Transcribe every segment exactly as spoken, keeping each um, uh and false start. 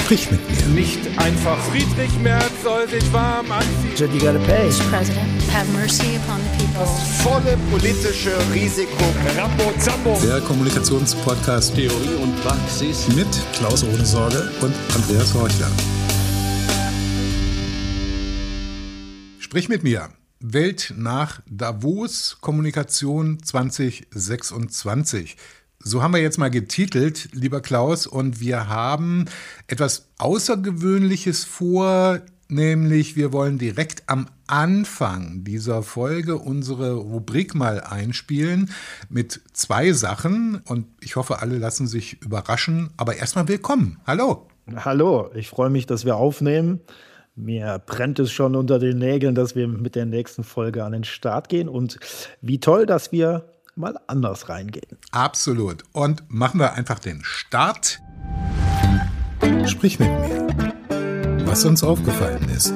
Sprich mit mir. Nicht einfach. Friedrich Merz soll sich warm anziehen. You gotta pay. Mister President, have mercy upon the people. Das volle politische Risiko. Rambo Zambo. Der Kommunikationspodcast Theorie und Praxis mit Klaus Ohnesorge und Andreas Horchler. Sprich mit mir. Welt nach Davos, Kommunikation zwanzig sechsundzwanzig. So haben wir jetzt mal getitelt, lieber Klaus, und wir haben etwas Außergewöhnliches vor, nämlich wir wollen direkt am Anfang dieser Folge unsere Rubrik mal einspielen mit zwei Sachen und ich hoffe, alle lassen sich überraschen, aber erstmal willkommen. Hallo. Hallo, ich freue mich, dass wir aufnehmen. Mir brennt es schon unter den Nägeln, dass wir mit der nächsten Folge an den Start gehen und wie toll, dass wir mal anders reingehen. Absolut. Und machen wir einfach den Start. Sprich mit mir, was uns aufgefallen ist.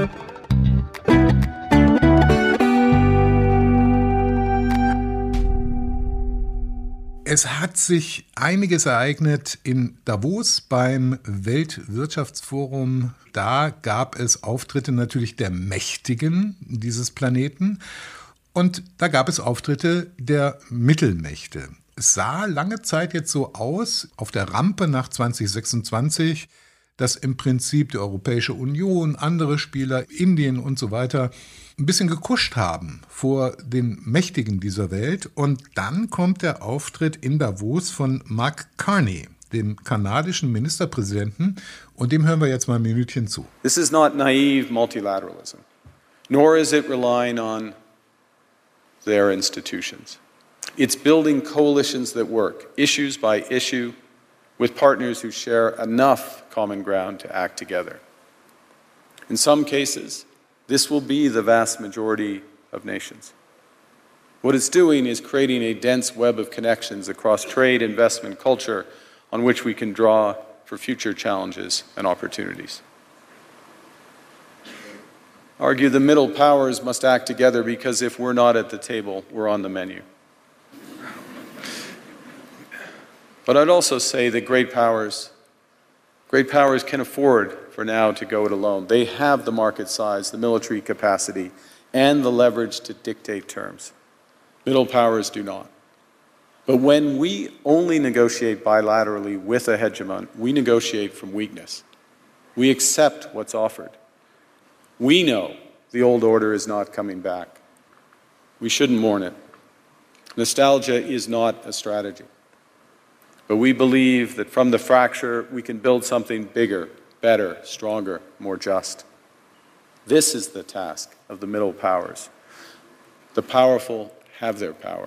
Es hat sich einiges ereignet in Davos beim Weltwirtschaftsforum. Da gab es Auftritte natürlich der Mächtigen dieses Planeten. Und da gab es Auftritte der Mittelmächte. Es sah lange Zeit jetzt so aus, auf der Rampe nach zwanzig sechsundzwanzig, dass im Prinzip die Europäische Union, andere Spieler, Indien und so weiter ein bisschen gekuscht haben vor den Mächtigen dieser Welt. Und dann kommt der Auftritt in Davos von Mark Carney, dem kanadischen Ministerpräsidenten. Und dem hören wir jetzt mal ein Minütchen zu. This is not naive multilateralism, nor is it relying on their institutions. It's building coalitions that work, issues by issue, with partners who share enough common ground to act together. In some cases, this will be the vast majority of nations. What it's doing is creating a dense web of connections across trade, investment, culture, on which we can draw for future challenges and opportunities. Argue the middle powers must act together because if we're not at the table, we're on the menu. But I'd also say that great powers, great powers can afford for now to go it alone. They have the market size, the military capacity, and the leverage to dictate terms. Middle powers do not. But when we only negotiate bilaterally with a hegemon, we negotiate from weakness. We accept what's offered. We know the old order is not coming back. We shouldn't mourn it. Nostalgia is not a strategy. But we believe that from the fracture, we can build something bigger, better, stronger, more just. This is the task of the middle powers. The powerful have their power.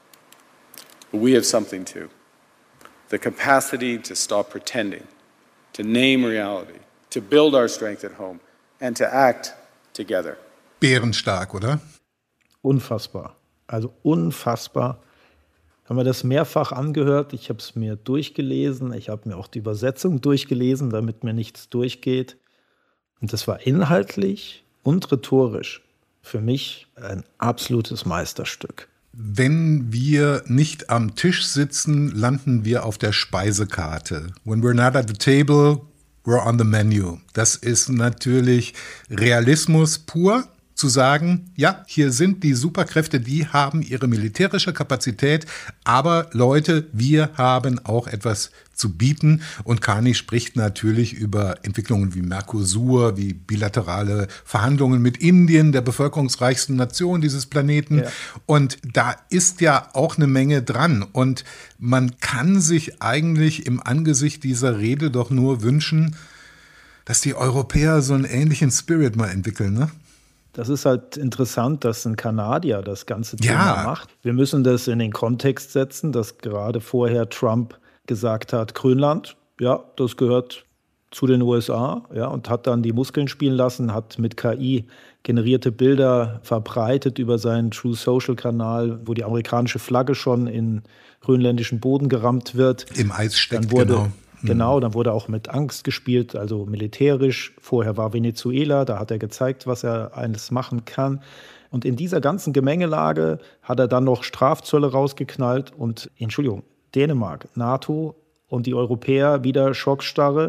But we have something too. The capacity to stop pretending, to name reality, to build our strength at home, and to act together. Bärenstark, oder? Unfassbar. Also unfassbar. Haben wir das mehrfach angehört. Ich habe es mir durchgelesen. Ich habe mir auch die Übersetzung durchgelesen, damit mir nichts durchgeht. Und das war inhaltlich und rhetorisch für mich ein absolutes Meisterstück. Wenn wir nicht am Tisch sitzen, landen wir auf der Speisekarte. When we're not at the table, we're on the menu. Das ist natürlich Realismus pur, zu sagen, ja, hier sind die Superkräfte, die haben ihre militärische Kapazität, aber Leute, wir haben auch etwas zu bieten. Und Carney spricht natürlich über Entwicklungen wie Mercosur, wie bilaterale Verhandlungen mit Indien, der bevölkerungsreichsten Nation dieses Planeten. Ja. Und da ist ja auch eine Menge dran. Und man kann sich eigentlich im Angesicht dieser Rede doch nur wünschen, dass die Europäer so einen ähnlichen Spirit mal entwickeln, ne? Das ist halt interessant, dass ein Kanadier das ganze Thema ja. macht. Wir müssen das in den Kontext setzen, dass gerade vorher Trump gesagt hat, Grönland, ja, das gehört zu den U S A, ja, und hat dann die Muskeln spielen lassen, hat mit K I generierte Bilder verbreitet über seinen True Social Kanal, wo die amerikanische Flagge schon in grönländischen Boden gerammt wird. Im Eis steckt, dann wurde, genau. Genau, dann wurde auch mit Angst gespielt, also militärisch. Vorher war Venezuela, da hat er gezeigt, was er alles machen kann. Und in dieser ganzen Gemengelage hat er dann noch Strafzölle rausgeknallt und, Entschuldigung, Dänemark, NATO und die Europäer wieder Schockstarre.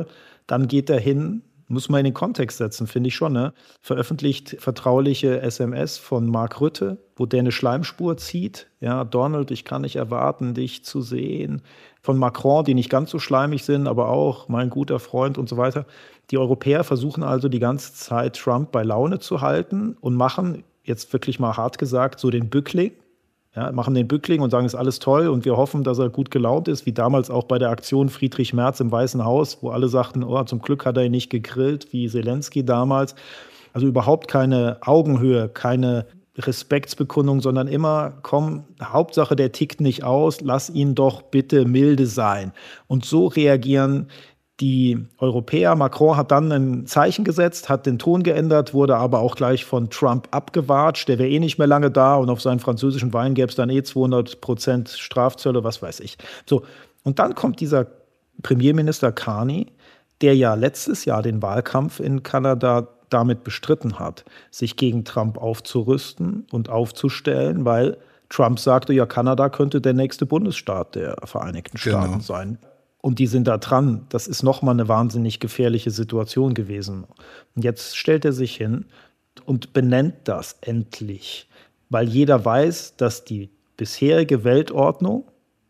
Dann geht er hin, muss man in den Kontext setzen, finde ich schon, ne? Veröffentlicht vertrauliche S M S von Mark Rutte, wo der eine Schleimspur zieht. Ja, Donald, ich kann nicht erwarten, dich zu sehen. Von Macron, die nicht ganz so schleimig sind, aber auch mein guter Freund und so weiter. Die Europäer versuchen also die ganze Zeit, Trump bei Laune zu halten und machen, jetzt wirklich mal hart gesagt, so den Bückling. Ja, machen den Bückling und sagen, es ist alles toll und wir hoffen, dass er gut gelaunt ist, wie damals auch bei der Aktion Friedrich Merz im Weißen Haus, wo alle sagten, oh, zum Glück hat er ihn nicht gegrillt, wie Zelensky damals. Also überhaupt keine Augenhöhe, keine Respektsbekundung, sondern immer, komm, Hauptsache, der tickt nicht aus, lass ihn doch bitte milde sein. Und so reagieren die Europäer. Macron hat dann ein Zeichen gesetzt, hat den Ton geändert, wurde aber auch gleich von Trump abgewatscht. Der wäre eh nicht mehr lange da und auf seinen französischen Wein gäbe es dann eh zweihundert Prozent Strafzölle, was weiß ich. So, und dann kommt dieser Premierminister Carney, der ja letztes Jahr den Wahlkampf in Kanada damit bestritten hat, sich gegen Trump aufzurüsten und aufzustellen, weil Trump sagte, ja, Kanada könnte der nächste Bundesstaat der Vereinigten Staaten genau. sein. Und die sind da dran. Das ist nochmal eine wahnsinnig gefährliche Situation gewesen. Und jetzt stellt er sich hin und benennt das endlich. Weil jeder weiß, dass die bisherige Weltordnung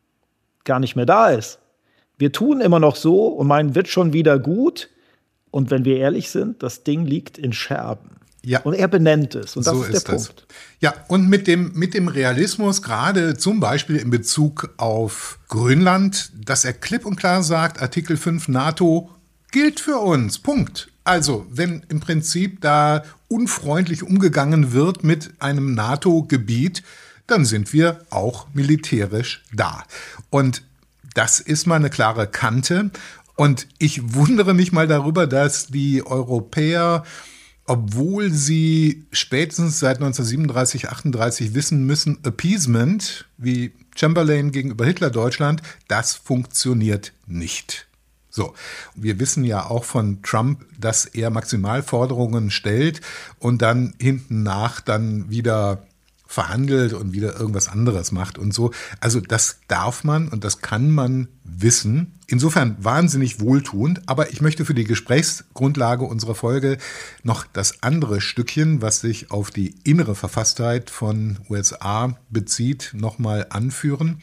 gar nicht mehr da ist. Wir tun immer noch so und meinen, wird schon wieder gut. Und wenn wir ehrlich sind, das Ding liegt in Scherben. Ja. Und er benennt es. Und das so ist der ist Punkt. Das. Ja, und mit dem, mit dem Realismus, gerade zum Beispiel in Bezug auf Grönland, dass er klipp und klar sagt, Artikel fünf NATO gilt für uns. Punkt. Also, wenn im Prinzip da unfreundlich umgegangen wird mit einem NATO-Gebiet, dann sind wir auch militärisch da. Und das ist mal eine klare Kante. Und ich wundere mich mal darüber, dass die Europäer, obwohl sie spätestens seit neunzehnhundertsiebenunddreißig, achtunddreißig wissen müssen, Appeasement, wie Chamberlain gegenüber Hitler-Deutschland, das funktioniert nicht. So, wir wissen ja auch von Trump, dass er Maximalforderungen stellt und dann hinten nach dann wieder verhandelt und wieder irgendwas anderes macht und so. Also das darf man und das kann man wissen. Insofern wahnsinnig wohltuend. Aber ich möchte für die Gesprächsgrundlage unserer Folge noch das andere Stückchen, was sich auf die innere Verfasstheit von U S A bezieht, nochmal anführen.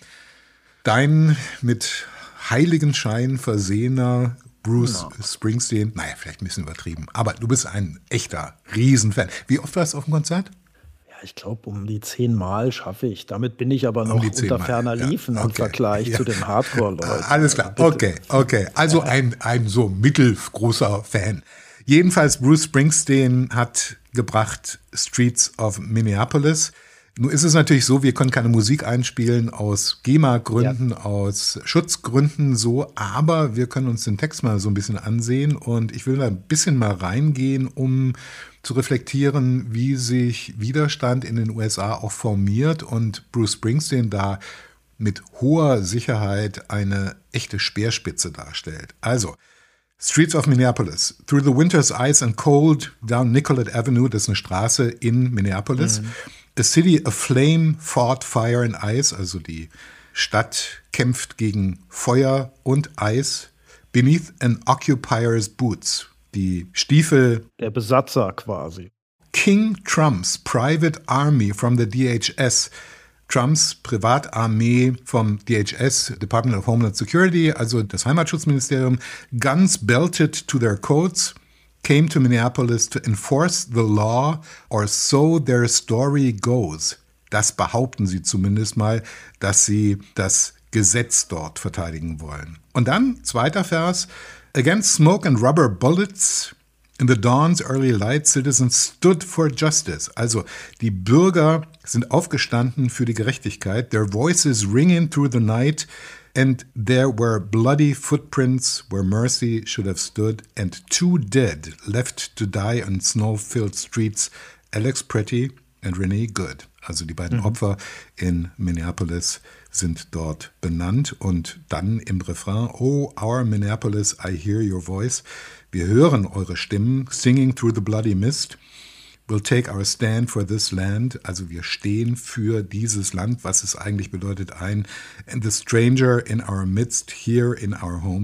Dein mit Heiligenschein versehener Bruce no. Springsteen, naja, vielleicht ein bisschen übertrieben, aber du bist ein echter Riesenfan. Wie oft warst du auf dem Konzert? Ich glaube, um die zehn Mal schaffe ich. Damit bin ich aber noch um unter ferner Liefen ja. okay. im Vergleich ja. zu den Hardcore-Leuten. Alles klar, okay, okay. Also ein, ein so mittelgroßer Fan. Jedenfalls, Bruce Springsteen hat gebracht Streets of Minneapolis. Nun ist es natürlich so, wir können keine Musik einspielen aus GEMA-Gründen, ja. aus Schutzgründen so, aber wir können uns den Text mal so ein bisschen ansehen und ich will da ein bisschen mal reingehen, um zu reflektieren, wie sich Widerstand in den U S A auch formiert und Bruce Springsteen da mit hoher Sicherheit eine echte Speerspitze darstellt. Also, Streets of Minneapolis. Through the winter's ice and cold, down Nicollet Avenue, das ist eine Straße in Minneapolis. Mhm. A city aflame fought fire and ice, also die Stadt kämpft gegen Feuer und Eis. Beneath an occupier's boots. Die Stiefel der Besatzer quasi. King Trump's private army from the D H S. Trumps Privatarmee vom D H S, Department of Homeland Security, also das Heimatschutzministerium, guns belted to their coats, came to Minneapolis to enforce the law, or so their story goes. Das behaupten sie zumindest mal, dass sie das Gesetz dort verteidigen wollen. Und dann, zweiter Vers, against smoke and rubber bullets, in the dawn's early light, citizens stood for justice. Also die Bürger sind aufgestanden für die Gerechtigkeit. Their voices ringing through the night, and there were bloody footprints where mercy should have stood, and two dead left to die on snow-filled streets, Alex Pretty and Renee Good. Also die beiden mhm. Opfer in Minneapolis sind dort benannt und dann im Refrain, oh, our Minneapolis, I hear your voice. Wir hören eure Stimmen, singing through the bloody mist. We'll take our stand for this land. Also wir stehen für dieses Land, was es eigentlich bedeutet, ein and the stranger in our midst, here in our home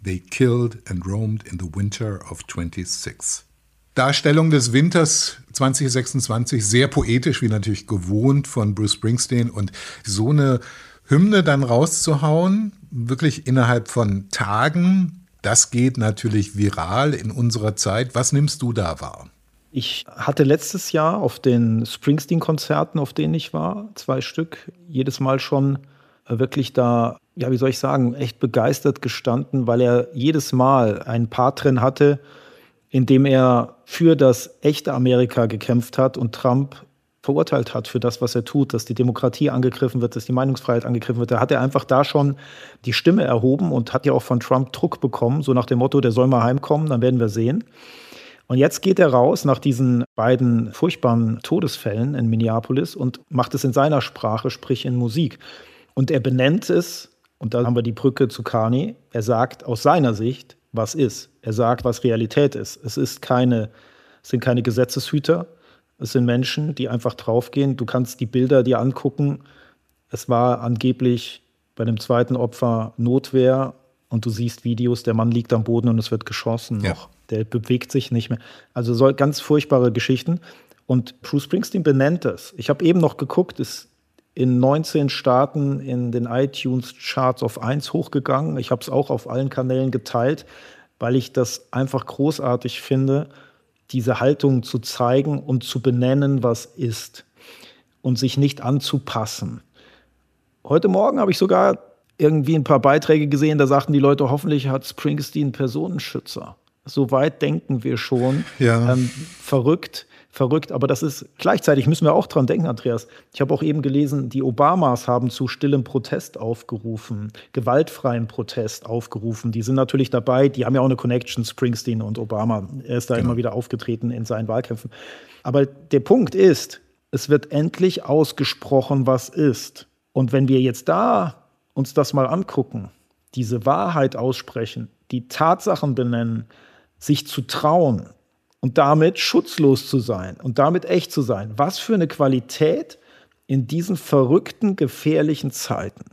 They killed and roamed in the winter of twenty-six. Darstellung des Winters zwanzig sechsundzwanzig, sehr poetisch, wie natürlich gewohnt von Bruce Springsteen. Und so eine Hymne dann rauszuhauen, wirklich innerhalb von Tagen, das geht natürlich viral in unserer Zeit. Was nimmst du da wahr? Ich hatte letztes Jahr auf den Springsteen-Konzerten, auf denen ich war, zwei Stück, jedes Mal schon wirklich da, ja, wie soll ich sagen, echt begeistert gestanden, weil er jedes Mal ein Part drin hatte, in dem er für das echte Amerika gekämpft hat und Trump verurteilt hat für das, was er tut, dass die Demokratie angegriffen wird, dass die Meinungsfreiheit angegriffen wird. Da hat er einfach da schon die Stimme erhoben und hat ja auch von Trump Druck bekommen, so nach dem Motto, der soll mal heimkommen, dann werden wir sehen. Und jetzt geht er raus nach diesen beiden furchtbaren Todesfällen in Minneapolis und macht es in seiner Sprache, sprich in Musik. Und er benennt es, und da haben wir die Brücke zu Kanye, er sagt aus seiner Sicht, was ist. Er sagt, was Realität ist. Es ist keine, es sind keine Gesetzeshüter, es sind Menschen, die einfach draufgehen. Du kannst die Bilder dir angucken. Es war angeblich bei dem zweiten Opfer Notwehr und du siehst Videos, der Mann liegt am Boden und es wird geschossen noch. Ja. Der bewegt sich nicht mehr. Also so ganz furchtbare Geschichten. Und Bruce Springsteen benennt es. Ich habe eben noch geguckt, ist in neunzehn Staaten in den iTunes-Charts auf eins hochgegangen. Ich habe es auch auf allen Kanälen geteilt, weil ich das einfach großartig finde, diese Haltung zu zeigen und zu benennen, was ist und sich nicht anzupassen. Heute Morgen habe ich sogar irgendwie ein paar Beiträge gesehen, da sagten die Leute, hoffentlich hat Springsteen einen Personenschützer. So weit denken wir schon. Ja. Ähm, verrückt. Verrückt, aber das ist, gleichzeitig müssen wir auch dran denken, Andreas. Ich habe auch eben gelesen, die Obamas haben zu stillem Protest aufgerufen, gewaltfreien Protest aufgerufen. Die sind natürlich dabei, die haben ja auch eine Connection, Springsteen und Obama. Er ist da genau. immer wieder aufgetreten in seinen Wahlkämpfen. Aber der Punkt ist, es wird endlich ausgesprochen, was ist. Und wenn wir jetzt da uns das mal angucken, diese Wahrheit aussprechen, die Tatsachen benennen, sich zu trauen, und damit schutzlos zu sein und damit echt zu sein. Was für eine Qualität in diesen verrückten, gefährlichen Zeiten.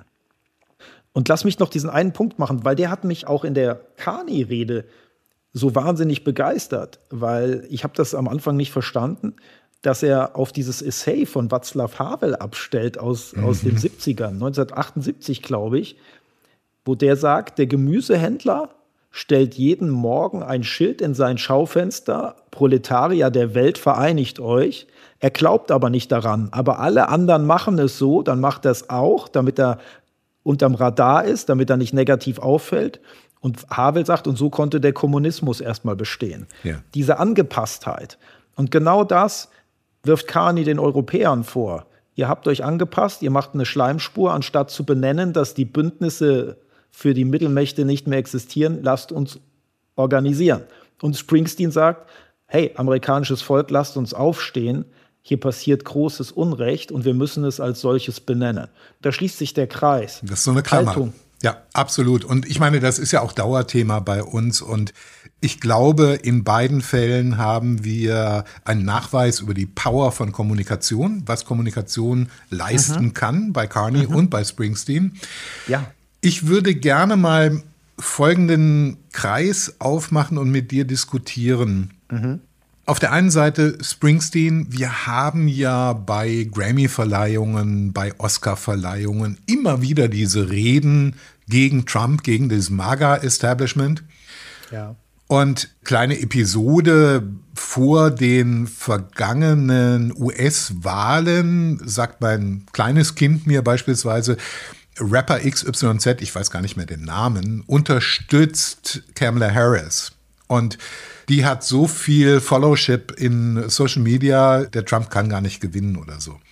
Und lass mich noch diesen einen Punkt machen, weil der hat mich auch in der Kanye-Rede so wahnsinnig begeistert, weil ich habe das am Anfang nicht verstanden, dass er auf dieses Essay von Václav Havel abstellt aus, mhm. aus den siebzigern, neunzehnhundertachtundsiebzig, glaube ich, wo der sagt, der Gemüsehändler stellt jeden Morgen ein Schild in sein Schaufenster, Proletarier der Welt, vereinigt euch. Er glaubt aber nicht daran, aber alle anderen machen es so, dann macht er es auch, damit er unterm Radar ist, damit er nicht negativ auffällt. Und Havel sagt, und so konnte der Kommunismus erstmal bestehen. Ja. Diese Angepasstheit. Und genau das wirft Kanye den Europäern vor. Ihr habt euch angepasst, ihr macht eine Schleimspur, anstatt zu benennen, dass die Bündnisse für die Mittelmächte nicht mehr existieren, lasst uns organisieren. Und Springsteen sagt, hey, amerikanisches Volk, lasst uns aufstehen, hier passiert großes Unrecht und wir müssen es als solches benennen. Da schließt sich der Kreis. Das ist so eine Klammer. Haltung. Ja, absolut. Und ich meine, das ist ja auch Dauerthema bei uns. Und ich glaube, in beiden Fällen haben wir einen Nachweis über die Power von Kommunikation, was Kommunikation leisten mhm. kann bei Kanye mhm. und bei Springsteen. Ja. Ich würde gerne mal folgenden Kreis aufmachen und mit dir diskutieren. Mhm. Auf der einen Seite Springsteen, wir haben ja bei Grammy-Verleihungen, bei Oscar-Verleihungen immer wieder diese Reden gegen Trump, gegen das MAGA-Establishment. Ja. Und kleine Episode vor den vergangenen U S-Wahlen sagt mein kleines Kind mir beispielsweise, Rapper X Y Z, ich weiß gar nicht mehr den Namen, unterstützt Kamala Harris. Und die hat so viel Followship in Social Media, der Trump kann gar nicht gewinnen oder so.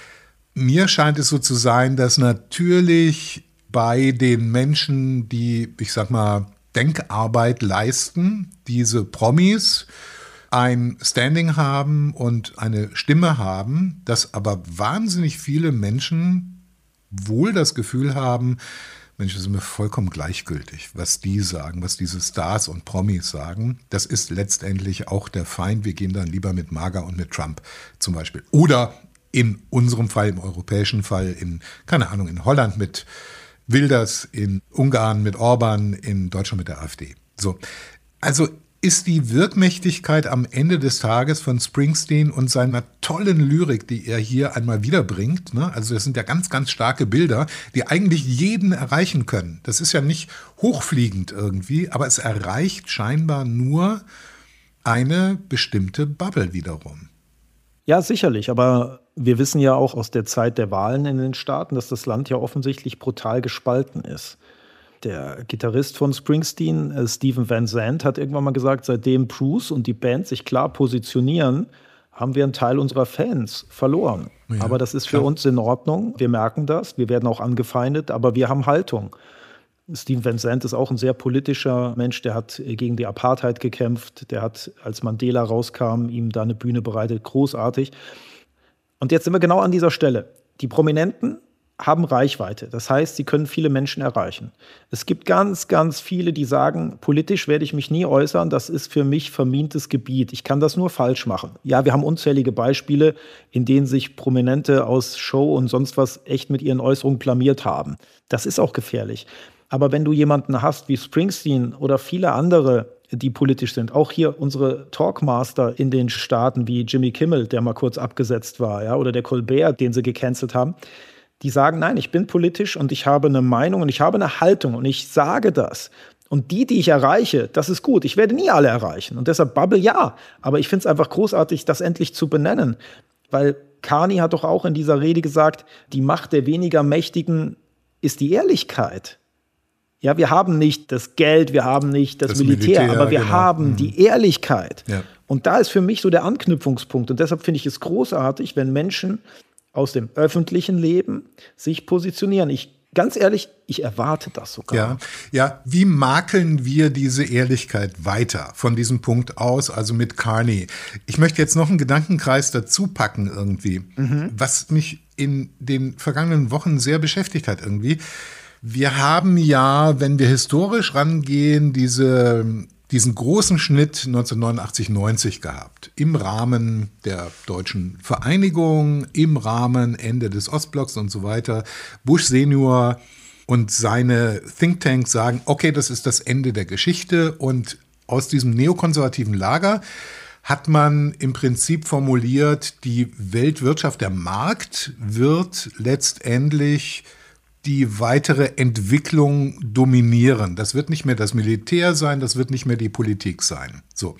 Mir scheint es so zu sein, dass natürlich bei den Menschen, die, ich sag mal, Denkarbeit leisten, diese Promis ein Standing haben und eine Stimme haben, dass aber wahnsinnig viele Menschen wohl das Gefühl haben, Mensch, das ist mir vollkommen gleichgültig, was die sagen, was diese Stars und Promis sagen. Das ist letztendlich auch der Feind. Wir gehen dann lieber mit MAGA und mit Trump zum Beispiel. Oder in unserem Fall, im europäischen Fall, in, keine Ahnung, in Holland mit Wilders in Ungarn mit Orban, in Deutschland mit der AfD. So. Also ist die Wirkmächtigkeit am Ende des Tages von Springsteen und seiner tollen Lyrik, die er hier einmal wiederbringt, ne? Also das sind ja ganz, ganz starke Bilder, die eigentlich jeden erreichen können. Das ist ja nicht hochfliegend irgendwie, aber es erreicht scheinbar nur eine bestimmte Bubble wiederum. Ja, sicherlich, aber wir wissen ja auch aus der Zeit der Wahlen in den Staaten, dass das Land ja offensichtlich brutal gespalten ist. Der Gitarrist von Springsteen, äh, Steven Van Zandt, hat irgendwann mal gesagt, seitdem Bruce und die Band sich klar positionieren, haben wir einen Teil unserer Fans verloren. Ja, aber das ist für klar. uns in Ordnung. Wir merken das. Wir werden auch angefeindet, aber wir haben Haltung. Steven Van Zandt ist auch ein sehr politischer Mensch. Der hat gegen die Apartheid gekämpft. Der hat, als Mandela rauskam, ihm da eine Bühne bereitet. Großartig. Und jetzt sind wir genau an dieser Stelle. Die Prominenten haben Reichweite. Das heißt, sie können viele Menschen erreichen. Es gibt ganz, ganz viele, die sagen, politisch werde ich mich nie äußern, das ist für mich vermintes Gebiet. Ich kann das nur falsch machen. Ja, wir haben unzählige Beispiele, in denen sich Prominente aus Show und sonst was echt mit ihren Äußerungen blamiert haben. Das ist auch gefährlich. Aber wenn du jemanden hast wie Springsteen oder viele andere, die politisch sind, auch hier unsere Talkmaster in den Staaten wie Jimmy Kimmel, der mal kurz abgesetzt war, ja, oder der Colbert, den sie gecancelt haben, die sagen, nein, ich bin politisch und ich habe eine Meinung und ich habe eine Haltung und ich sage das. Und die, die ich erreiche, das ist gut. Ich werde nie alle erreichen. Und deshalb Bubble ja. Aber ich finde es einfach großartig, das endlich zu benennen. Weil Carney hat doch auch in dieser Rede gesagt, die Macht der weniger Mächtigen ist die Ehrlichkeit. Ja, wir haben nicht das Geld, wir haben nicht das, das Militär, Militär, aber wir genau. haben mhm. die Ehrlichkeit. Ja. Und da ist für mich so der Anknüpfungspunkt. Und deshalb finde ich es großartig, wenn Menschen aus dem öffentlichen Leben sich positionieren. Ich, ganz ehrlich, ich erwarte das sogar. Ja, ja, wie makeln wir diese Ehrlichkeit weiter von diesem Punkt aus, also mit Carney? Ich möchte jetzt noch einen Gedankenkreis dazu packen irgendwie, mhm. was mich in den vergangenen Wochen sehr beschäftigt hat irgendwie. Wir haben ja, wenn wir historisch rangehen, diese diesen großen Schnitt neunzehnhundertneunundachtzig neunzig gehabt. Im Rahmen der deutschen Vereinigung, im Rahmen Ende des Ostblocks und so weiter. Bush Senior und seine Thinktanks sagen, okay, das ist das Ende der Geschichte. Und aus diesem neokonservativen Lager hat man im Prinzip formuliert, die Weltwirtschaft, der Markt wird letztendlich die weitere Entwicklung dominieren. Das wird nicht mehr das Militär sein, das wird nicht mehr die Politik sein. So.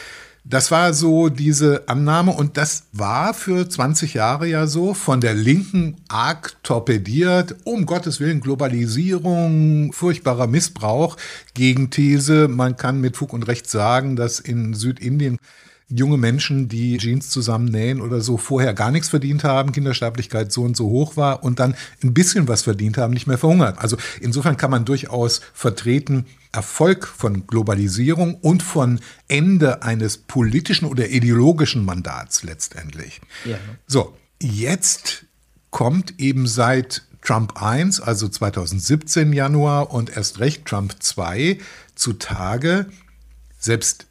Das war so diese Annahme und das war für zwanzig Jahre ja so, von der Linken arg torpediert, um Gottes Willen Globalisierung, furchtbarer Missbrauch, Gegenthese, man kann mit Fug und Recht sagen, dass in Südindien junge Menschen, die Jeans zusammennähen oder so, vorher gar nichts verdient haben, Kindersterblichkeit so und so hoch war und dann ein bisschen was verdient haben, nicht mehr verhungert. Also insofern kann man durchaus vertreten, Erfolg von Globalisierung und von Ende eines politischen oder ideologischen Mandats letztendlich. Ja. So, jetzt kommt eben seit Trump eins, also zweitausendsiebzehn Januar und erst recht Trump zwei zutage, selbst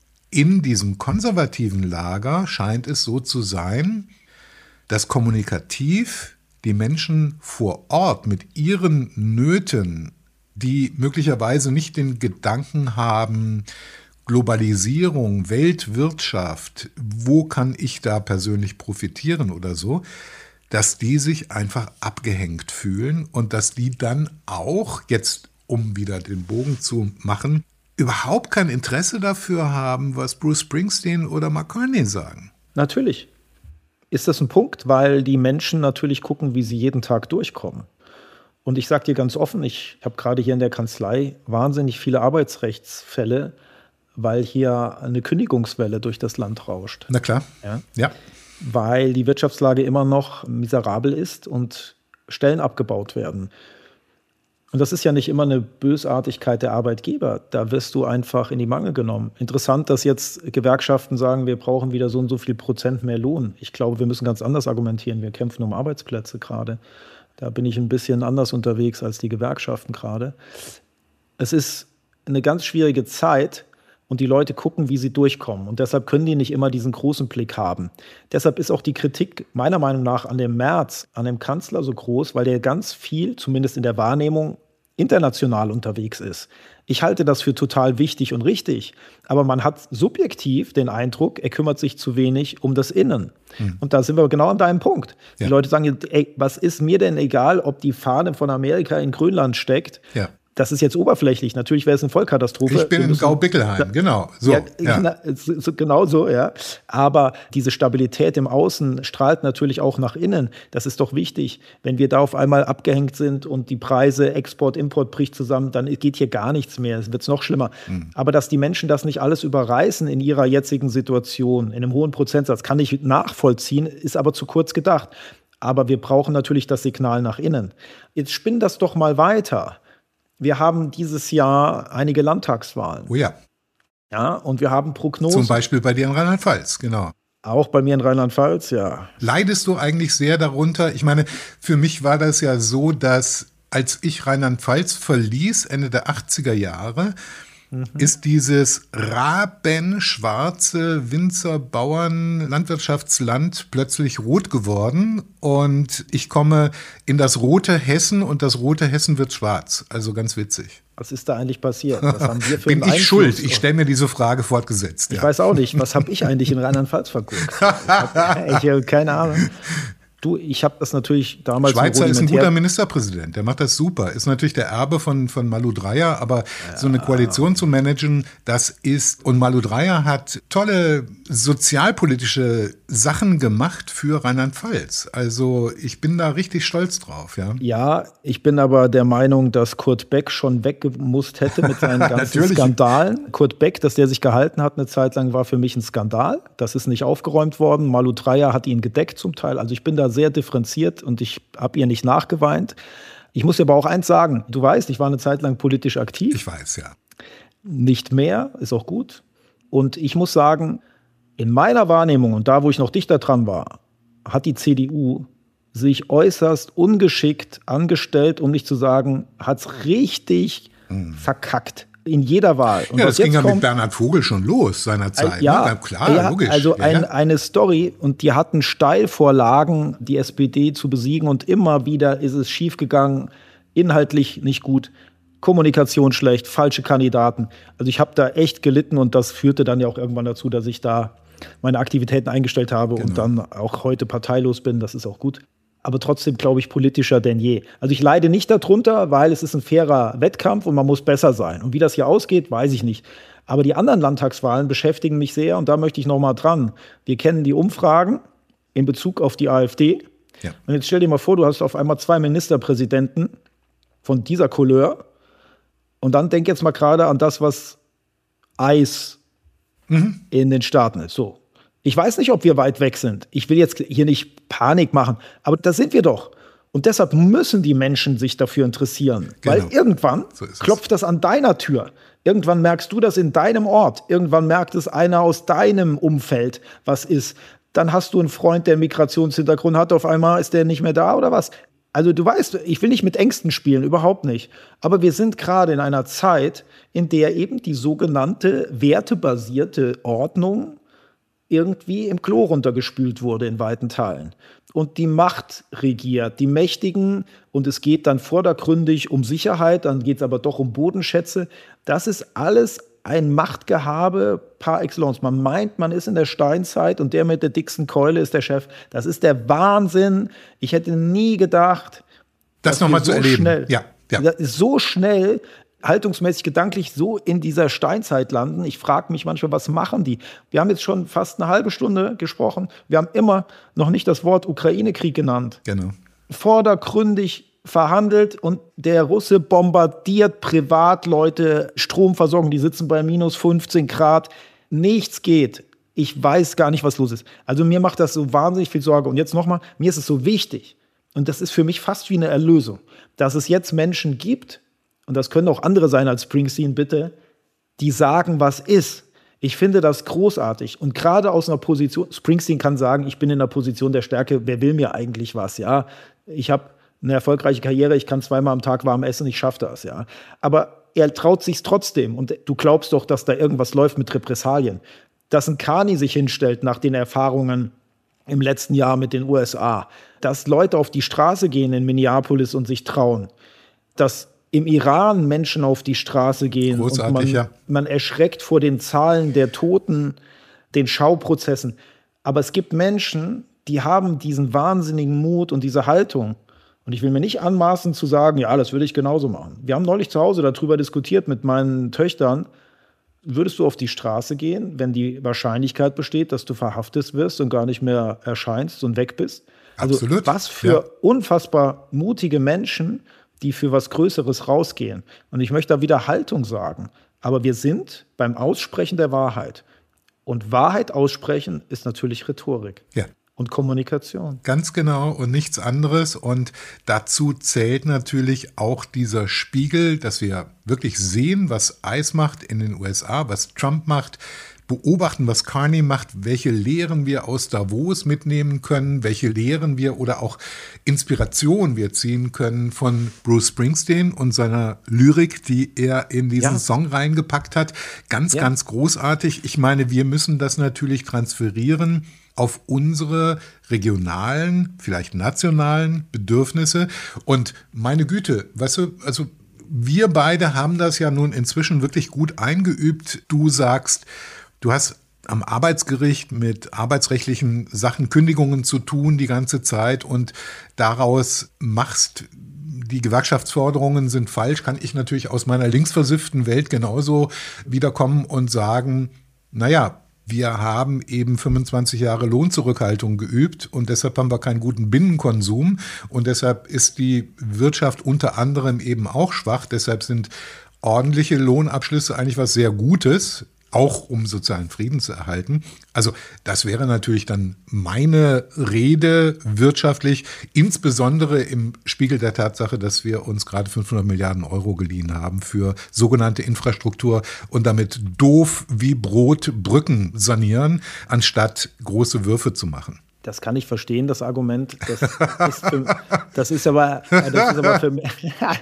in diesem konservativen Lager scheint es so zu sein, dass kommunikativ die Menschen vor Ort mit ihren Nöten, die möglicherweise nicht den Gedanken haben, Globalisierung, Weltwirtschaft, wo kann ich da persönlich profitieren oder so, dass die sich einfach abgehängt fühlen und dass die dann auch, jetzt um wieder den Bogen zu machen, überhaupt kein Interesse dafür haben, was Bruce Springsteen oder Mark Carney sagen. Natürlich ist das ein Punkt, weil die Menschen natürlich gucken, wie sie jeden Tag durchkommen. Und ich sage dir ganz offen, ich habe gerade hier in der Kanzlei wahnsinnig viele Arbeitsrechtsfälle, weil hier eine Kündigungswelle durch das Land rauscht. Na klar, ja. ja. Weil die Wirtschaftslage immer noch miserabel ist und Stellen abgebaut werden. Und das ist ja nicht immer eine Bösartigkeit der Arbeitgeber. Da wirst du einfach in die Mangel genommen. Interessant, dass jetzt Gewerkschaften sagen, wir brauchen wieder so und so viel Prozent mehr Lohn. Ich glaube, wir müssen ganz anders argumentieren. Wir kämpfen um Arbeitsplätze gerade. Da bin ich ein bisschen anders unterwegs als die Gewerkschaften gerade. Es ist eine ganz schwierige Zeit. und die Leute gucken, wie sie durchkommen. Und deshalb können die nicht immer diesen großen Blick haben. Deshalb ist auch die Kritik meiner Meinung nach an dem Merz, an dem Kanzler so groß, weil der ganz viel, zumindest in der Wahrnehmung, international unterwegs ist. Ich halte das für total wichtig und richtig, aber man hat subjektiv den Eindruck, er kümmert sich zu wenig um das Innen. Hm. Und da sind wir genau an deinem Punkt. Ja. Die Leute sagen, ey, was ist mir denn egal, ob die Fahne von Amerika in Grönland steckt? Ja. Das ist jetzt oberflächlich. Natürlich wäre es eine Vollkatastrophe. Ich bin in Gau-Bickelheim, genau. So, ja, ja. Genau, genau so, ja. Aber diese Stabilität im Außen strahlt natürlich auch nach innen. Das ist doch wichtig. Wenn wir da auf einmal abgehängt sind und die Preise, Export, Import bricht zusammen, dann geht hier gar nichts mehr. Es wird noch schlimmer. Mhm. Aber dass die Menschen das nicht alles überreißen in ihrer jetzigen Situation, in einem hohen Prozentsatz, kann ich nachvollziehen, ist aber zu kurz gedacht. Aber wir brauchen natürlich das Signal nach innen. Jetzt spinn das doch mal weiter. Wir haben dieses Jahr einige Landtagswahlen. Oh ja. Ja, und wir haben Prognosen. Zum Beispiel bei dir in Rheinland-Pfalz, genau. Auch bei mir in Rheinland-Pfalz, ja. Leidest du eigentlich sehr darunter? Ich meine, für mich war das ja so, dass als ich Rheinland-Pfalz verließ, Ende der achtziger Jahre, mhm. ist dieses rabenschwarze Winzer-Bauern Landwirtschaftsland plötzlich rot geworden und ich komme in das rote Hessen und das rote Hessen wird schwarz. Also ganz witzig. Was ist da eigentlich passiert? Was haben wir für Bin einen ich Einfluss? schuld? Ich stelle mir diese Frage fortgesetzt. Ich ja. weiß auch nicht. Was habe ich eigentlich in Rheinland-Pfalz verguckt? Ich habe keine Ahnung. Du, ich habe das natürlich damals... Schweizer ist ein guter Ministerpräsident, der macht das super. Ist natürlich der Erbe von, von Malu Dreyer, aber ja. so eine Koalition zu managen, das ist... Und Malu Dreyer hat tolle sozialpolitische Sachen gemacht für Rheinland-Pfalz. Also ich bin da richtig stolz drauf. Ja, ja, ich bin aber der Meinung, dass Kurt Beck schon weggemusst hätte mit seinen ganzen Skandalen. Kurt Beck, dass der sich gehalten hat eine Zeit lang, war für mich ein Skandal. Das ist nicht aufgeräumt worden. Malu Dreyer hat ihn gedeckt zum Teil. Also ich bin da sehr differenziert und ich habe ihr nicht nachgeweint. Ich muss dir aber auch eins sagen, du weißt, ich war eine Zeit lang politisch aktiv. Ich weiß, ja. Nicht mehr, ist auch gut. Und ich muss sagen, in meiner Wahrnehmung und da, wo ich noch dichter dran war, hat die C D U sich äußerst ungeschickt angestellt, um nicht zu sagen, hat es richtig hm. verkackt. In jeder Wahl. Und ja, das ging ja kommt, mit Bernhard Vogel schon los seinerzeit. Äh, ja, ne? Klar, ja, logisch. Also ja, ein, ja. eine Story und die hatten Steilvorlagen, die S P D zu besiegen und immer wieder ist es schiefgegangen, inhaltlich nicht gut, Kommunikation schlecht, falsche Kandidaten. Also ich habe da echt gelitten und das führte dann ja auch irgendwann dazu, dass ich da meine Aktivitäten eingestellt habe genau. und dann auch heute parteilos bin, das ist auch gut. Aber trotzdem, glaube ich, politischer denn je. Also ich leide nicht darunter, weil es ist ein fairer Wettkampf und man muss besser sein. Und wie das hier ausgeht, weiß ich nicht. Aber die anderen Landtagswahlen beschäftigen mich sehr und da möchte ich noch mal dran. Wir kennen die Umfragen in Bezug auf die AfD. Ja. Und jetzt stell dir mal vor, du hast auf einmal zwei Ministerpräsidenten von dieser Couleur. Und dann denk jetzt mal gerade an das, was Eis mhm. in den Staaten ist. So. Ich weiß nicht, ob wir weit weg sind. Ich will jetzt hier nicht Panik machen, aber da sind wir doch. Und deshalb müssen die Menschen sich dafür interessieren. Genau. Weil irgendwann so klopft das an deiner Tür. Irgendwann merkst du das in deinem Ort. Irgendwann merkt es einer aus deinem Umfeld, was ist. Dann hast du einen Freund, der einen Migrationshintergrund hat. Auf einmal ist der nicht mehr da oder was? Also du weißt, ich will nicht mit Ängsten spielen, überhaupt nicht. Aber wir sind gerade in einer Zeit, in der eben die sogenannte wertebasierte Ordnung irgendwie im Klo runtergespült wurde in weiten Teilen. Und die Macht regiert, die Mächtigen, und es geht dann vordergründig um Sicherheit, dann geht es aber doch um Bodenschätze. Das ist alles ein Machtgehabe par excellence. Man meint, man ist in der Steinzeit und der mit der dicksten Keule ist der Chef. Das ist der Wahnsinn. Ich hätte nie gedacht, das nochmal so zu erleben. Schnell, ja, ja. Das ist so schnell, haltungsmäßig, gedanklich so in dieser Steinzeit landen. Ich frage mich manchmal, was machen die? Wir haben jetzt schon fast eine halbe Stunde gesprochen. Wir haben immer noch nicht das Wort Ukraine-Krieg genannt. Genau. Vordergründig verhandelt und der Russe bombardiert Privatleute, Stromversorgung, die sitzen bei minus fünfzehn Grad. Nichts geht. Ich weiß gar nicht, was los ist. Also mir macht das so wahnsinnig viel Sorge. Und jetzt nochmal, mir ist es so wichtig, und das ist für mich fast wie eine Erlösung, dass es jetzt Menschen gibt, und das können auch andere sein als Springsteen, bitte, die sagen, was ist. Ich finde das großartig. Und gerade aus einer Position, Springsteen kann sagen, ich bin in einer Position der Stärke, wer will mir eigentlich was, ja? Ich habe eine erfolgreiche Karriere, ich kann zweimal am Tag warm essen, ich schaffe das, ja. Aber er traut sich's trotzdem. Und du glaubst doch, dass da irgendwas läuft mit Repressalien. Dass ein Carney sich hinstellt nach den Erfahrungen im letzten Jahr mit den U S A, dass Leute auf die Straße gehen in Minneapolis und sich trauen, dass im Iran Menschen auf die Straße gehen Großartig, und man, ja. man erschreckt vor den Zahlen der Toten, den Schauprozessen. Aber es gibt Menschen, die haben diesen wahnsinnigen Mut und diese Haltung. Und ich will mir nicht anmaßen zu sagen, ja, das würde ich genauso machen. Wir haben neulich zu Hause darüber diskutiert mit meinen Töchtern. Würdest du auf die Straße gehen, wenn die Wahrscheinlichkeit besteht, dass du verhaftet wirst und gar nicht mehr erscheinst und weg bist? Also Absolut. Was für ja. unfassbar mutige Menschen, die für was Größeres rausgehen. Und ich möchte da wieder Haltung sagen. Aber wir sind beim Aussprechen der Wahrheit. Und Wahrheit aussprechen ist natürlich Rhetorik. Ja. Und Kommunikation. Ganz genau und nichts anderes. Und dazu zählt natürlich auch dieser Spiegel, dass wir wirklich sehen, was ICE macht in den U S A, was Trump macht, beobachten, was Carney macht, welche Lehren wir aus Davos mitnehmen können, welche Lehren wir oder auch Inspiration wir ziehen können von Bruce Springsteen und seiner Lyrik, die er in diesen ja. Song reingepackt hat. Ganz, ja. ganz großartig. Ich meine, wir müssen das natürlich transferieren auf unsere regionalen, vielleicht nationalen Bedürfnisse. Und meine Güte, weißt du, also wir beide haben das ja nun inzwischen wirklich gut eingeübt. Du sagst, du hast am Arbeitsgericht mit arbeitsrechtlichen Sachen, Kündigungen zu tun die ganze Zeit und daraus machst, die Gewerkschaftsforderungen sind falsch, kann ich natürlich aus meiner linksversifften Welt genauso wiederkommen und sagen, naja, wir haben eben fünfundzwanzig Jahre Lohnzurückhaltung geübt und deshalb haben wir keinen guten Binnenkonsum und deshalb ist die Wirtschaft unter anderem eben auch schwach. Deshalb sind ordentliche Lohnabschlüsse eigentlich was sehr Gutes, auch um sozialen Frieden zu erhalten. Also das wäre natürlich dann meine Rede wirtschaftlich, insbesondere im Spiegel der Tatsache, dass wir uns gerade fünfhundert Milliarden Euro geliehen haben für sogenannte Infrastruktur und damit doof wie Brot Brücken sanieren, anstatt große Würfe zu machen. Das kann ich verstehen, das Argument. Das ist, für, das ist aber, das ist aber für mich.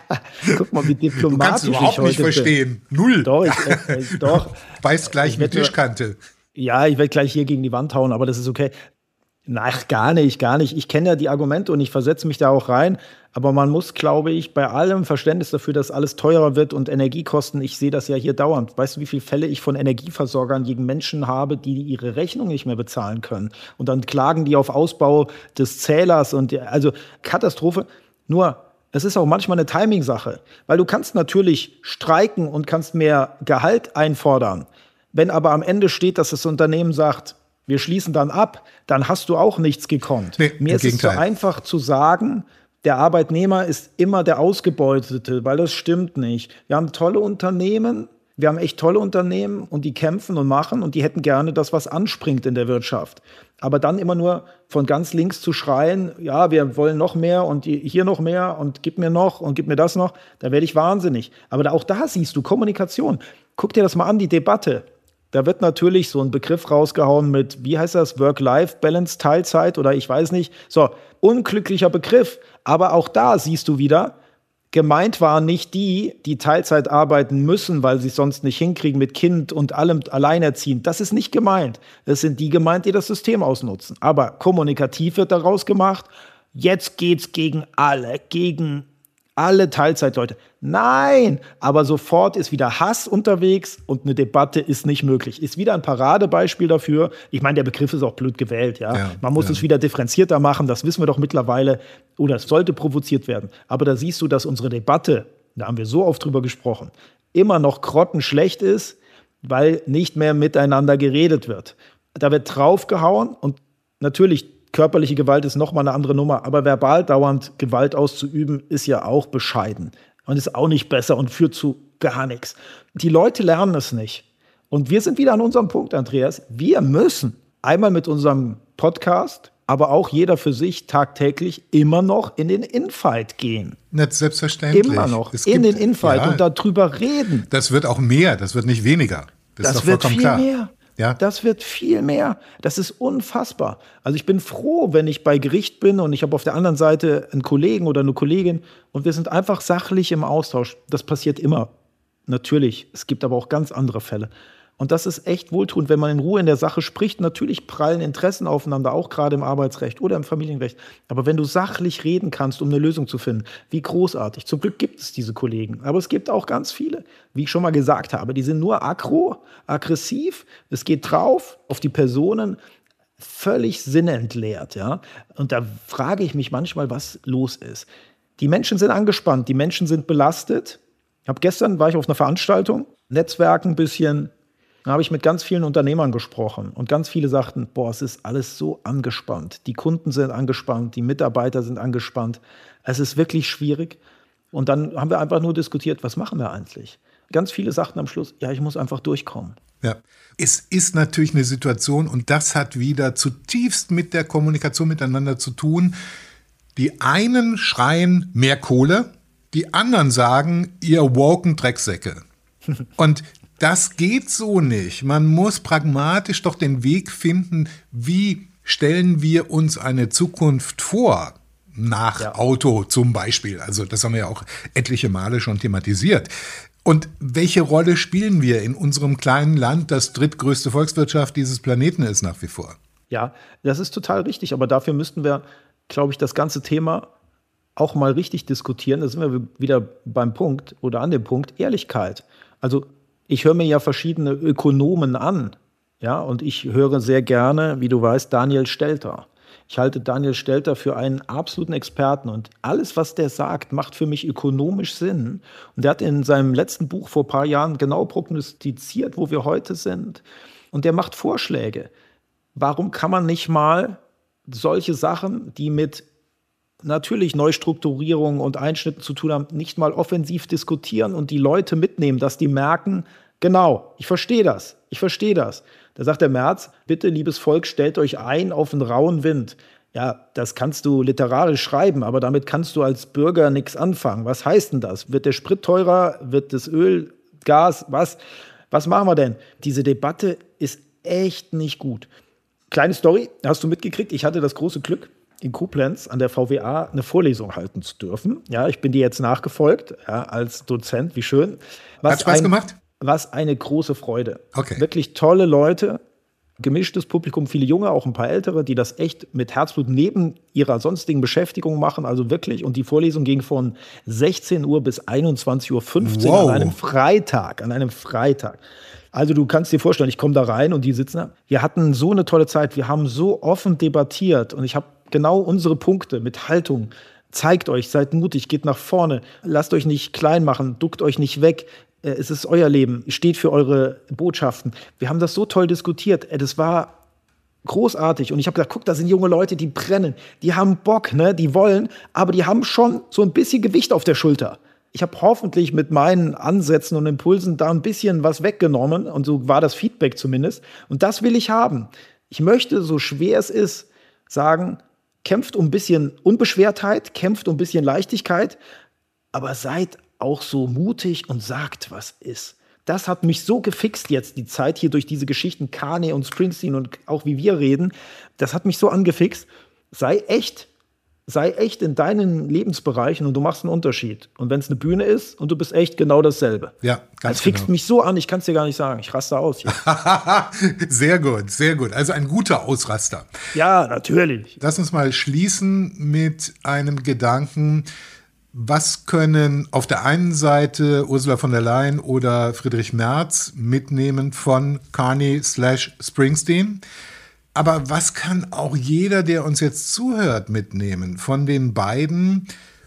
Guck mal, wie diplomatisch du kannst überhaupt ich heute nicht verstehen. Bin. Null. Doch, ich, äh, doch. Beißt gleich mit Tischkante. Ja, ich werde gleich hier gegen die Wand hauen, aber das ist okay. Nein, gar nicht, gar nicht. Ich kenne ja die Argumente und ich versetze mich da auch rein. Aber man muss, glaube ich, bei allem Verständnis dafür, dass alles teurer wird und Energiekosten, ich sehe das ja hier dauernd. Weißt du, wie viele Fälle ich von Energieversorgern gegen Menschen habe, die ihre Rechnung nicht mehr bezahlen können? Und dann klagen die auf Ausbau des Zählers und also Katastrophe. Nur, es ist auch manchmal eine Timing-Sache. Weil du kannst natürlich streiken und kannst mehr Gehalt einfordern. Wenn aber am Ende steht, dass das Unternehmen sagt, wir schließen dann ab, dann hast du auch nichts gekonnt. Nee, Mir ist Gegenteil. Es so einfach zu sagen, der Arbeitnehmer ist immer der Ausgebeutete, weil das stimmt nicht. Wir haben tolle Unternehmen, wir haben echt tolle Unternehmen und die kämpfen und machen und die hätten gerne, dass was anspringt in der Wirtschaft. Aber dann immer nur von ganz links zu schreien, ja, wir wollen noch mehr und hier noch mehr und gib mir noch und gib mir das noch, da werde ich wahnsinnig. Aber auch da siehst du Kommunikation. Guck dir das mal an, die Debatte. Da wird natürlich so ein Begriff rausgehauen mit, wie heißt das, Work-Life-Balance, Teilzeit oder ich weiß nicht. So, unglücklicher Begriff. Aber auch da siehst du wieder, gemeint waren nicht die, die Teilzeit arbeiten müssen, weil sie es sonst nicht hinkriegen mit Kind und allem alleinerziehend. Das ist nicht gemeint. Es sind die gemeint, die das System ausnutzen. Aber kommunikativ wird daraus gemacht, jetzt geht's gegen alle, gegen alle Teilzeitleute. Nein, aber sofort ist wieder Hass unterwegs und eine Debatte ist nicht möglich. Ist wieder ein Paradebeispiel dafür. Ich meine, der Begriff ist auch blöd gewählt. Ja, ja Man muss ja. es wieder differenzierter machen, das wissen wir doch mittlerweile. Oder es sollte provoziert werden. Aber da siehst du, dass unsere Debatte, da haben wir so oft drüber gesprochen, immer noch grottenschlecht ist, weil nicht mehr miteinander geredet wird. Da wird draufgehauen und natürlich körperliche Gewalt ist nochmal eine andere Nummer, aber verbal dauernd Gewalt auszuüben, ist ja auch bescheiden und ist auch nicht besser und führt zu gar nichts. Die Leute lernen es nicht. Und wir sind wieder an unserem Punkt, Andreas. Wir müssen einmal mit unserem Podcast, aber auch jeder für sich tagtäglich immer noch in den Infight gehen. Nicht selbstverständlich. Immer noch es in gibt, den Infight ja, und darüber reden. Das wird auch mehr, das wird nicht weniger. Das, das ist doch wird vollkommen viel klar. mehr. Ja. Das wird viel mehr. Das ist unfassbar. Also ich bin froh, wenn ich bei Gericht bin und ich habe auf der anderen Seite einen Kollegen oder eine Kollegin und wir sind einfach sachlich im Austausch. Das passiert immer. Natürlich, es gibt aber auch ganz andere Fälle. Und das ist echt wohltuend, wenn man in Ruhe in der Sache spricht. Natürlich prallen Interessen aufeinander, auch gerade im Arbeitsrecht oder im Familienrecht. Aber wenn du sachlich reden kannst, um eine Lösung zu finden, wie großartig. Zum Glück gibt es diese Kollegen. Aber es gibt auch ganz viele, wie ich schon mal gesagt habe, die sind nur aggro, aggressiv. Es geht drauf auf die Personen, völlig sinnentleert. Ja? Und da frage ich mich manchmal, was los ist. Die Menschen sind angespannt, die Menschen sind belastet. Ich habe gestern, war ich auf einer Veranstaltung, Netzwerken ein bisschen. Da habe ich mit ganz vielen Unternehmern gesprochen und ganz viele sagten, boah, es ist alles so angespannt. Die Kunden sind angespannt, die Mitarbeiter sind angespannt. Es ist wirklich schwierig. Und dann haben wir einfach nur diskutiert, was machen wir eigentlich? Ganz viele sagten am Schluss, ja, ich muss einfach durchkommen. Ja, es ist natürlich eine Situation und das hat wieder zutiefst mit der Kommunikation miteinander zu tun. Die einen schreien mehr Kohle, die anderen sagen, ihr woken Drecksäcke. Und das geht so nicht. Man muss pragmatisch doch den Weg finden, wie stellen wir uns eine Zukunft vor, nach ja. Auto zum Beispiel. Also das haben wir ja auch etliche Male schon thematisiert. Und welche Rolle spielen wir in unserem kleinen Land, das drittgrößte Volkswirtschaft dieses Planeten ist nach wie vor? Ja, das ist total richtig. Aber dafür müssten wir, glaube ich, das ganze Thema auch mal richtig diskutieren. Da sind wir wieder beim Punkt oder an dem Punkt Ehrlichkeit. Also ich höre mir ja verschiedene Ökonomen an, ja, und ich höre sehr gerne, wie du weißt, Daniel Stelter. Ich halte Daniel Stelter für einen absoluten Experten und alles, was der sagt, macht für mich ökonomisch Sinn. Und der hat in seinem letzten Buch vor ein paar Jahren genau prognostiziert, wo wir heute sind. Und der macht Vorschläge. Warum kann man nicht mal solche Sachen, die mit natürlich Neustrukturierung und Einschnitten zu tun haben, nicht mal offensiv diskutieren und die Leute mitnehmen, dass die merken, genau, ich verstehe das, ich verstehe das. Da sagt der Merz, bitte, liebes Volk, stellt euch ein auf einen rauen Wind. Ja, das kannst du literarisch schreiben, aber damit kannst du als Bürger nichts anfangen. Was heißt denn das? Wird der Sprit teurer? Wird das Öl, Gas? Was? Was machen wir denn? Diese Debatte ist echt nicht gut. Kleine Story, hast du mitgekriegt? Ich hatte das große Glück, in Koblenz an der V W A eine Vorlesung halten zu dürfen. Ja, ich bin dir jetzt nachgefolgt, ja, als Dozent, wie schön. Was Hat Spaß ein, gemacht? Was eine große Freude. Okay. Wirklich tolle Leute, gemischtes Publikum, viele Junge, auch ein paar Ältere, die das echt mit Herzblut neben ihrer sonstigen Beschäftigung machen, also wirklich. Und die Vorlesung ging von sechzehn Uhr bis einundzwanzig Uhr fünfzehn wow. an einem Freitag, an einem Freitag. Also du kannst dir vorstellen, ich komme da rein und die sitzen da. Wir hatten so eine tolle Zeit, wir haben so offen debattiert und ich habe genau unsere Punkte mit Haltung. Zeigt euch, seid mutig, geht nach vorne, lasst euch nicht klein machen, duckt euch nicht weg. Es ist euer Leben, steht für eure Botschaften. Wir haben das so toll diskutiert. Das war großartig. Und ich habe gedacht, guck, da sind junge Leute, die brennen, die haben Bock, ne? Die wollen, aber die haben schon so ein bisschen Gewicht auf der Schulter. Ich habe hoffentlich mit meinen Ansätzen und Impulsen da ein bisschen was weggenommen. Und so war das Feedback zumindest. Und das will ich haben. Ich möchte, so schwer es ist, sagen, kämpft um ein bisschen Unbeschwertheit, kämpft um ein bisschen Leichtigkeit, aber seid auch so mutig und sagt, was ist. Das hat mich so gefixt jetzt, die Zeit hier durch diese Geschichten, Kanye und Springsteen und auch wie wir reden, das hat mich so angefixt. Sei echt, sei echt in deinen Lebensbereichen und du machst einen Unterschied. Und wenn es eine Bühne ist und du bist echt, genau dasselbe. Ja, ganz das fixt genau. mich so an, ich kann es dir gar nicht sagen. Ich raste aus hier. Sehr gut, sehr gut. Also ein guter Ausraster. Ja, natürlich. Lass uns mal schließen mit einem Gedanken. Was können auf der einen Seite Ursula von der Leyen oder Friedrich Merz mitnehmen von Kanye slash Springsteen? Aber was kann auch jeder, der uns jetzt zuhört, mitnehmen von den beiden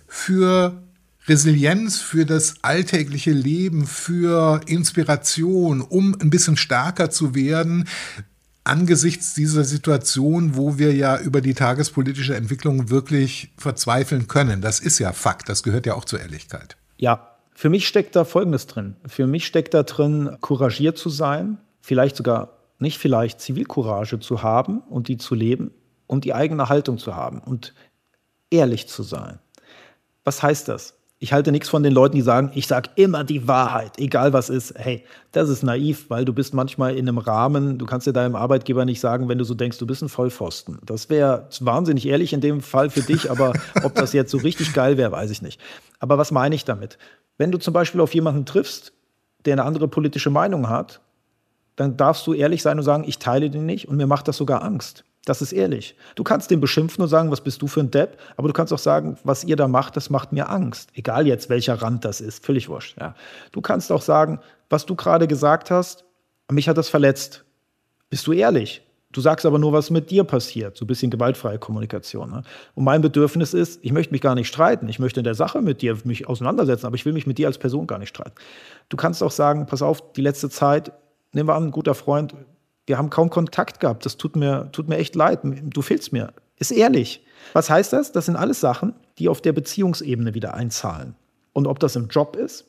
für Resilienz, für das alltägliche Leben, für Inspiration, um ein bisschen stärker zu werden, angesichts dieser Situation, wo wir ja über die tagespolitische Entwicklung wirklich verzweifeln können. Das ist ja Fakt, das gehört ja auch zur Ehrlichkeit. Ja, für mich steckt da Folgendes drin. Für mich steckt da drin, couragiert zu sein, vielleicht sogar, nicht vielleicht, Zivilcourage zu haben und die zu leben und die eigene Haltung zu haben und ehrlich zu sein. Was heißt das? Ich halte nichts von den Leuten, die sagen, ich sage immer die Wahrheit, egal was ist. Hey, das ist naiv, weil du bist manchmal in einem Rahmen, du kannst dir deinem Arbeitgeber nicht sagen, wenn du so denkst, du bist ein Vollpfosten. Das wäre wahnsinnig ehrlich in dem Fall für dich, aber ob das jetzt so richtig geil wäre, weiß ich nicht. Aber was meine ich damit? Wenn du zum Beispiel auf jemanden triffst, der eine andere politische Meinung hat, dann darfst du ehrlich sein und sagen, ich teile den nicht und mir macht das sogar Angst. Das ist ehrlich. Du kannst den beschimpfen und sagen, was bist du für ein Depp, aber du kannst auch sagen, was ihr da macht, das macht mir Angst. Egal jetzt, welcher Rand das ist, völlig wurscht. Ja. Du kannst auch sagen, was du gerade gesagt hast, mich hat das verletzt. Bist du ehrlich? Du sagst aber nur, was mit dir passiert. So ein bisschen gewaltfreie Kommunikation. Ne? Und mein Bedürfnis ist, ich möchte mich gar nicht streiten. Ich möchte in der Sache mit dir mich auseinandersetzen, aber ich will mich mit dir als Person gar nicht streiten. Du kannst auch sagen, pass auf, die letzte Zeit, nehmen wir an, ein guter Freund, wir haben kaum Kontakt gehabt. Das tut mir, tut mir echt leid. Du fehlst mir. Ist ehrlich. Was heißt das? Das sind alles Sachen, die auf der Beziehungsebene wieder einzahlen. Und ob das im Job ist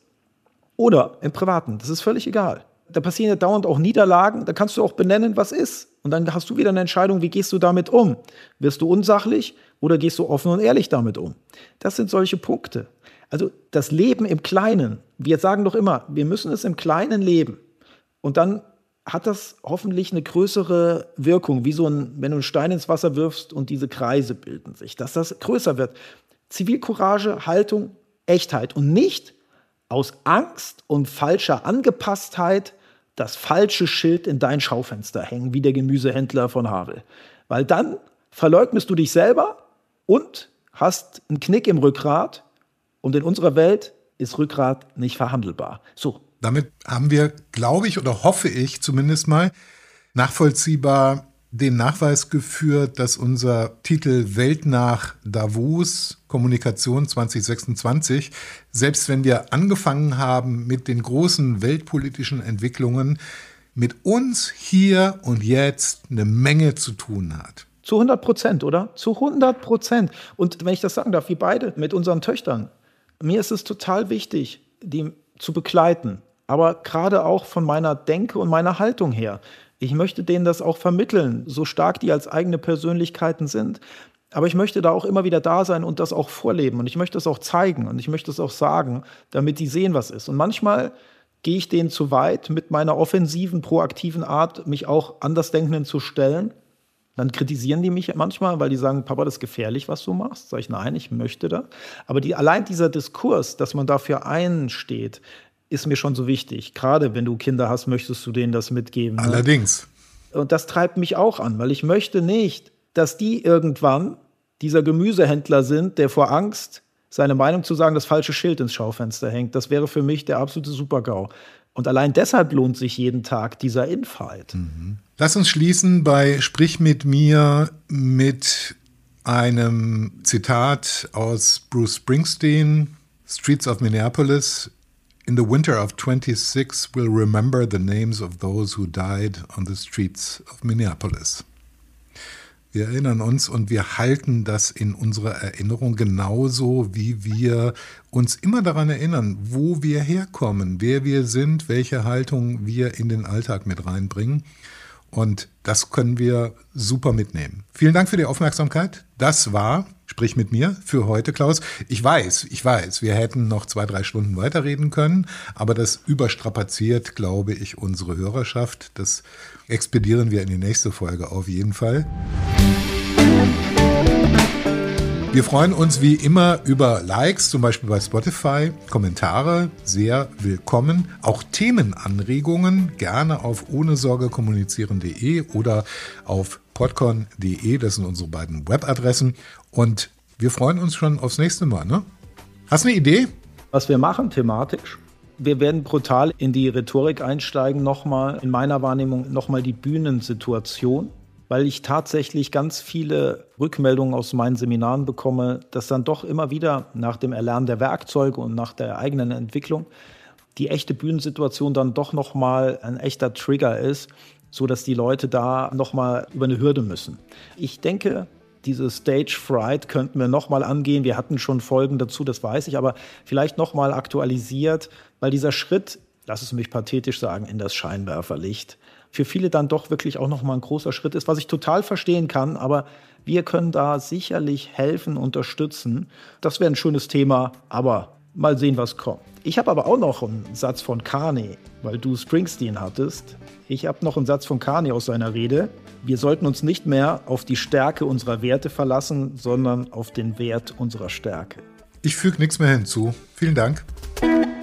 oder im Privaten, das ist völlig egal. Da passieren ja dauernd auch Niederlagen. Da kannst du auch benennen, was ist. Und dann hast du wieder eine Entscheidung, wie gehst du damit um? Wirst du unsachlich oder gehst du offen und ehrlich damit um? Das sind solche Punkte. Also das Leben im Kleinen. Wir sagen doch immer, wir müssen es im Kleinen leben. Und dann hat das hoffentlich eine größere Wirkung, wie so ein, wenn du einen Stein ins Wasser wirfst und diese Kreise bilden sich, dass das größer wird. Zivilcourage, Haltung, Echtheit und nicht aus Angst und falscher Angepasstheit das falsche Schild in dein Schaufenster hängen, wie der Gemüsehändler von Havel. Weil dann verleugnest du dich selber und hast einen Knick im Rückgrat und in unserer Welt ist Rückgrat nicht verhandelbar. So. Damit haben wir, glaube ich, oder hoffe ich zumindest mal, nachvollziehbar den Nachweis geführt, dass unser Titel Welt nach Davos, Kommunikation zwanzig sechsundzwanzig, selbst wenn wir angefangen haben mit den großen weltpolitischen Entwicklungen, mit uns hier und jetzt eine Menge zu tun hat. Zu hundert Prozent, oder? Zu hundert Prozent. Und wenn ich das sagen darf, wir beide mit unseren Töchtern, mir ist es total wichtig, die zu begleiten. Aber gerade auch von meiner Denke und meiner Haltung her. Ich möchte denen das auch vermitteln, so stark die als eigene Persönlichkeiten sind. Aber ich möchte da auch immer wieder da sein und das auch vorleben. Und ich möchte es auch zeigen und ich möchte es auch sagen, damit die sehen, was ist. Und manchmal gehe ich denen zu weit mit meiner offensiven, proaktiven Art, mich auch Andersdenkenden zu stellen. Dann kritisieren die mich manchmal, weil die sagen, Papa, das ist gefährlich, was du machst. Sag ich, nein, ich möchte das. Aber die, allein dieser Diskurs, dass man dafür einsteht, ist mir schon so wichtig. Gerade wenn du Kinder hast, möchtest du denen das mitgeben. Allerdings. Ne? Und das treibt mich auch an, weil ich möchte nicht, dass die irgendwann dieser Gemüsehändler sind, der vor Angst, seine Meinung zu sagen, das falsche Schild ins Schaufenster hängt. Das wäre für mich der absolute Super-GAU. Und allein deshalb lohnt sich jeden Tag dieser Infight. Mhm. Lass uns schließen bei Sprich mit mir mit einem Zitat aus Bruce Springsteen, Streets of Minneapolis. In the winter of twenty-six, we'll remember the names of those who died on the streets of Minneapolis. Wir erinnern uns und wir halten das in unserer Erinnerung genauso, wie wir uns immer daran erinnern, wo wir herkommen, wer wir sind, welche Haltung wir in den Alltag mit reinbringen. Und das können wir super mitnehmen. Vielen Dank für die Aufmerksamkeit. Das war Sprich mit mir für heute, Klaus. Ich weiß, ich weiß, wir hätten noch zwei, drei Stunden weiterreden können, aber das überstrapaziert, glaube ich, unsere Hörerschaft. Das expedieren wir in die nächste Folge auf jeden Fall. Wir freuen uns wie immer über Likes, zum Beispiel bei Spotify, Kommentare, sehr willkommen. Auch Themenanregungen gerne auf ohne sorge kommunizieren punkt de oder auf podcon punkt de, das sind unsere beiden Webadressen. Und wir freuen uns schon aufs nächste Mal, ne? Hast du eine Idee? Was wir machen thematisch? Wir werden brutal in die Rhetorik einsteigen, nochmal, in meiner Wahrnehmung, nochmal die Bühnensituation. Weil ich tatsächlich ganz viele Rückmeldungen aus meinen Seminaren bekomme, dass dann doch immer wieder nach dem Erlernen der Werkzeuge und nach der eigenen Entwicklung die echte Bühnensituation dann doch nochmal ein echter Trigger ist, sodass die Leute da nochmal über eine Hürde müssen. Ich denke, diese Stage Fright könnten wir nochmal angehen. Wir hatten schon Folgen dazu, das weiß ich, aber vielleicht nochmal aktualisiert, weil dieser Schritt, lass es mich pathetisch sagen, in das Scheinwerferlicht, für viele dann doch wirklich auch nochmal ein großer Schritt ist, was ich total verstehen kann, aber wir können da sicherlich helfen, unterstützen. Das wäre ein schönes Thema, aber mal sehen, was kommt. Ich habe aber auch noch einen Satz von Carney, weil du Springsteen hattest. Ich habe noch einen Satz von Carney aus seiner Rede. Wir sollten uns nicht mehr auf die Stärke unserer Werte verlassen, sondern auf den Wert unserer Stärke. Ich füge nichts mehr hinzu. Vielen Dank.